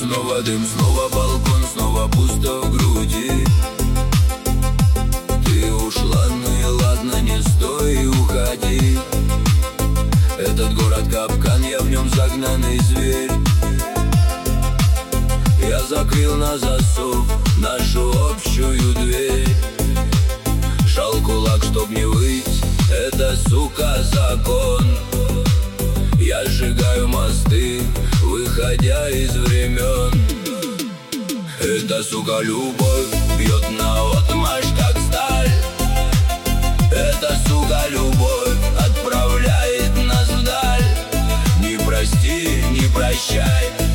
Снова дым, снова балкон, снова пусто в груди. Ты ушла, ну и ладно, не стой и уходи. Этот город капкан, я в нем загнанный зверь. Я закрыл на засов нашу общую дверь. Жал кулак, чтоб не выйти, это, сука, закон. Я сжигаю мосты, выходя из времен. Эта, сука, любовь бьет наотмашь, как сталь. Эта, сука, любовь отправляет нас вдаль. Не прости, не прощай,